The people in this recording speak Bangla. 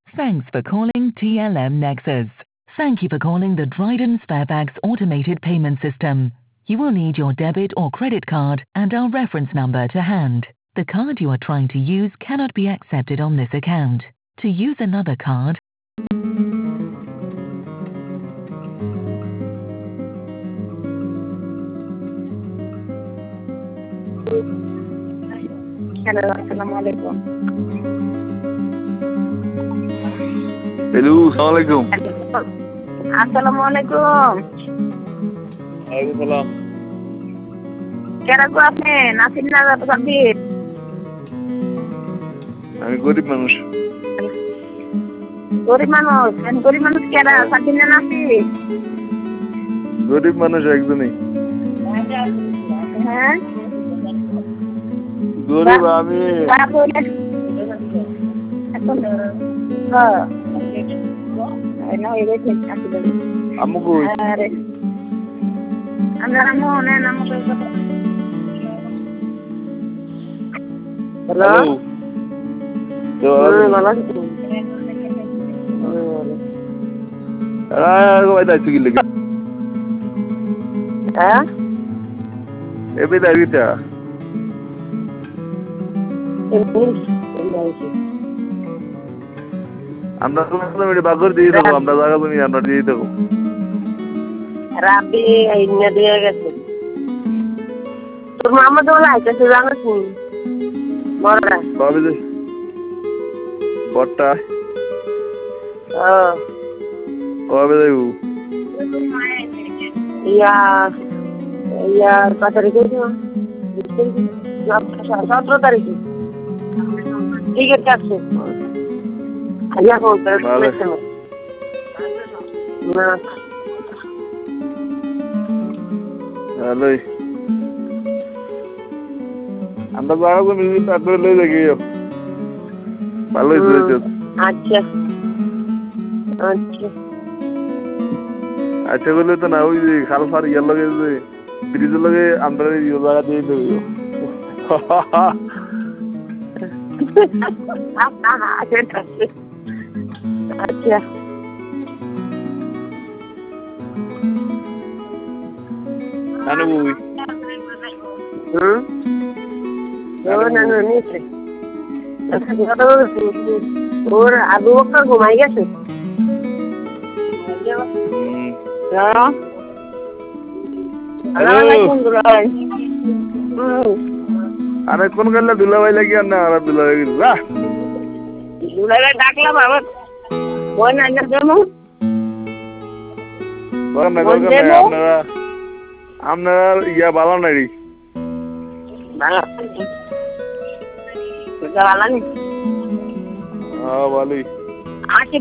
Thanks for calling TLM Nexus. Thank you for calling the Dryden Sparebags automated payment system. You will need your debit or credit card and our reference number to hand. The card you are trying to use cannot be accepted on this account. To use another card, Hello, Assalamualaikum. Hello, Assalamualaikum. Assalamualaikum. Waalaikumsalam. Kera ko apne Nasir Nagar Sabir. আমি গরিব মানুষ। গরিব মানুষ কেরা Sabir না Nasir? গরিব মানুষ একজনই। হ্যাঁ? গরিব আমি। আম্মু কই? Hello? আমরা বাগর দিয়ে দেবো, আমরা জায়গা তুমি আমরা দিয়ে দেবো। রাবি ইন্না দিয়ে গেছে। তোর মামা তো লাইতেছে জানিস নি? বড়রা। কবে যে বড়টা? কবে যাইবো? কত তারিখে? 17 তারিখে। টিকিট কাটছে। আইয়া বলতে না। হ্যালো, আমরা জায়গা তো মিলি তারপরে লই যাই। ভালো হয়েছে। আচ্ছা আচ্ছা আচ্ছা বলে তো না, ওই যে খাল ফার ইয়ার লগে যে ব্রিজের লগে আমরা জায়গা দিয়ে দেবো। আচ্ছা নানু বই ওর আবু বকর ঘুমাই গেছে। আরে কোন গেলে দুলাভাই লাগি আর না আর দুলাভাই দুলাভাই ডাকলাম আবার বই না দেবো আপনারা ইয়া ভালো নাই ভালো ভালোই।